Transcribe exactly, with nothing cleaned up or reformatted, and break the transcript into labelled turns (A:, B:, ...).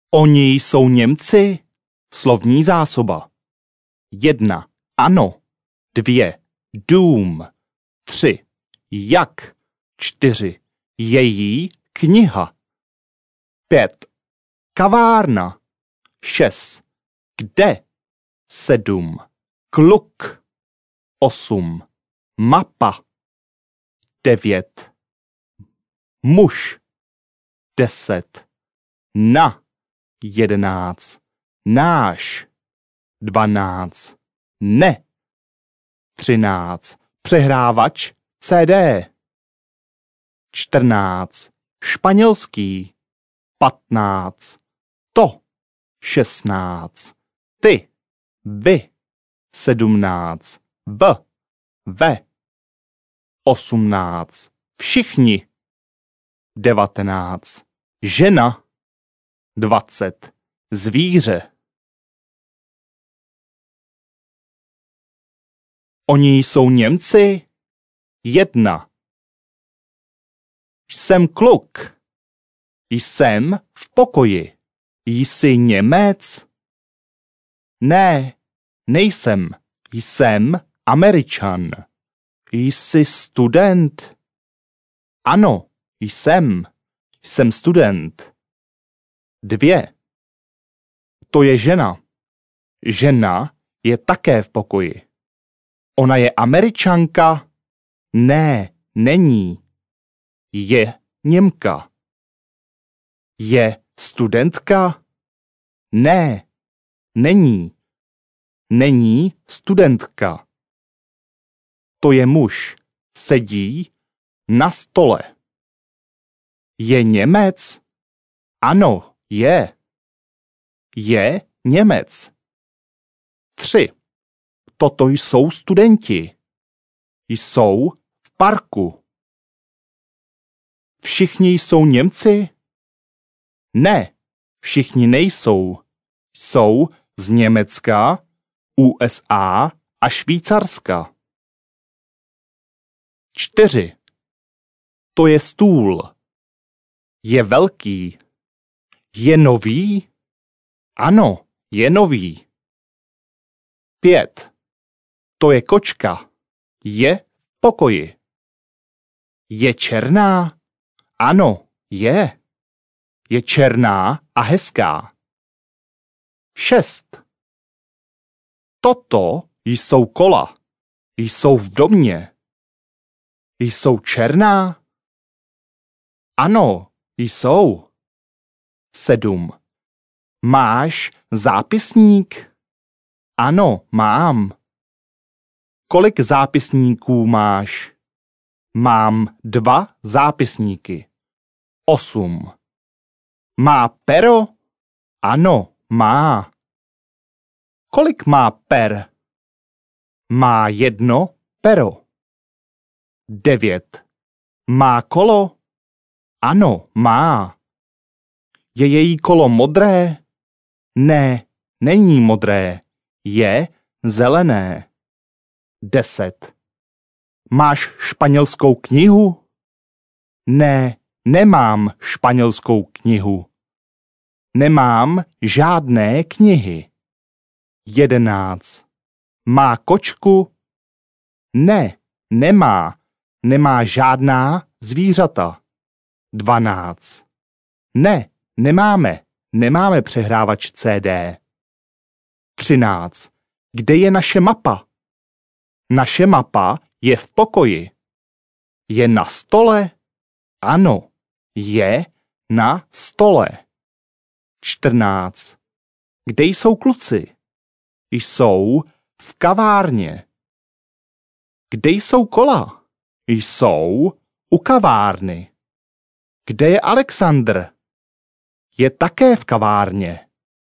A: Oni jsou Němci? Slovní zásoba. Jedna. Ano. Dvě. Dům. Tři. Jak. Čtyři. Její kniha. Pět. Kavárna. Šest. Kde? Sedm. Kluk. Osm. Mapa. Devět. Muž. Deset. Na. Jedenáct. Náš. Dvanáct. Ne. Třináct. Přehrávač C D. Čtrnáct. Španělský. Patnáct. To. Šestnáct. Ty. Vy. Sedmnáct. V. Ve. Osmnáct. Všichni. Devatenáct. Žena. Dvacet. Zvíře. Oni jsou Němci? Jedna. Jsem kluk. Jsem v pokoji. Jsi Němec? Ne, nejsem. Jsem Američan. Jsi student? Ano, jsem. Jsem student. Dvě. To je žena. Žena je také v pokoji. Ona je Američanka? Ne, není. Je Němka. Je studentka? Ne, není. Není studentka. To je muž. Sedí na stole. Je Němec? Ano, je. Je Němec. Tři. Toto jsou studenti. Jsou v parku. Všichni jsou Němci? Ne, všichni nejsou. Jsou z Německa, U S A a Švýcarska. Čtyři. To je stůl. Je velký. Je nový? Ano, je nový. Pět. To je kočka. Je v pokoji. Je černá? Ano, je. Je černá a hezká. Šest. Toto jsou kola. Jsou v domě. Jsou černá? Ano, jsou. Sedm. Máš zápisník? Ano, mám. Kolik zápisníků máš? Mám dva zápisníky. Osm. Má pero? Ano, má. Kolik má per? Má jedno pero. Devět. Má kolo? Ano, má. Je její kolo modré? Ne, není modré. Je zelené. Deset. Máš španělskou knihu? Ne, nemám španělskou knihu. Nemám žádné knihy. Jedenáct. Má kočku? Ne, nemá. Nemá žádná zvířata. Dvanáct. Ne, nemáme. Nemáme přehrávač C D. Třináct. Kde je naše mapa? Naše mapa je v pokoji. Je na stole? Ano, je na stole. Čtrnáct. Kde jsou kluci? Jsou v kavárně. Kde jsou kola? Jsou u kavárny. Kde je Alexandr? Je také v kavárně.